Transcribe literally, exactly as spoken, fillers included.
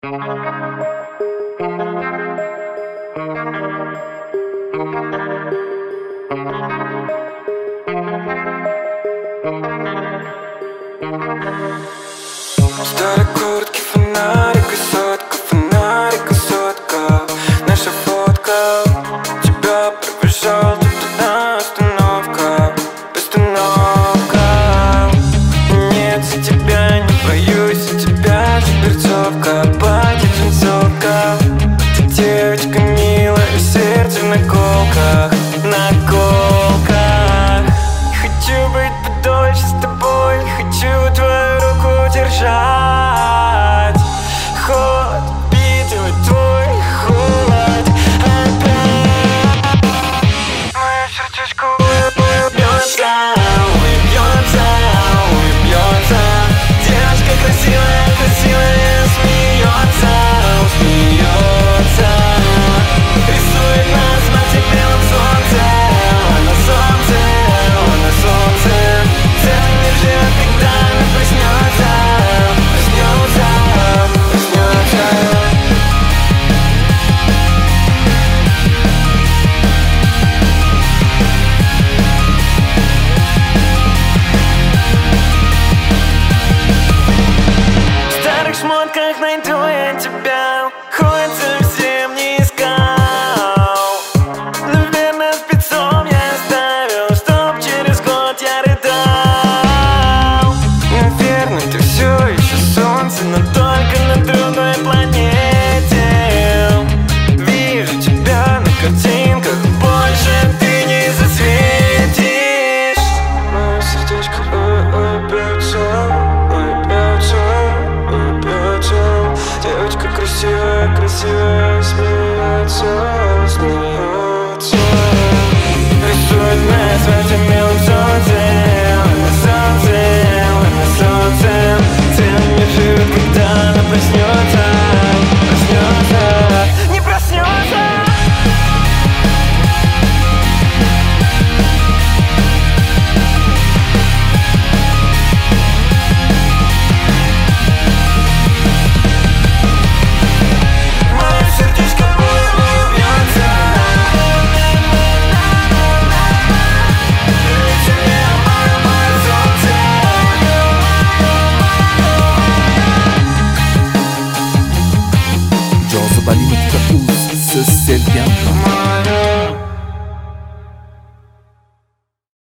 Старой куртки фонарик и сотка, фонарик и сотка. Наша фотка, тебя провожал, тут одна остановка, постановка. Нет, за тебя не боюсь, за тебя же перцовка, платье джинсовка. Ты девочка милая, сердце в наколках, наколках. Хочу быть подольше с тобой, хочу твою руку держать. Холод, впитывать твой холод опять. Мое сердечко уебьется, уебьется, уебьется. Девочка красивая, красивая, смеется, смеется. Рисует нас на белом солнце, на солнце, на солнце. Целый мир ждет, когда она проснется, проснется, проснется. В старых шмотках найду я тебя, хоть совсем не искал. Наверное, спецом я оставил, чтоб через год я рыдал. Наверное, ты все еще солнце, но только на другой планете. Вижу тебя на картинках, больше ты не засветишь. Мое сердечко улыбается, улыбается, улыбается. Девочка красивая, красивая, смеется.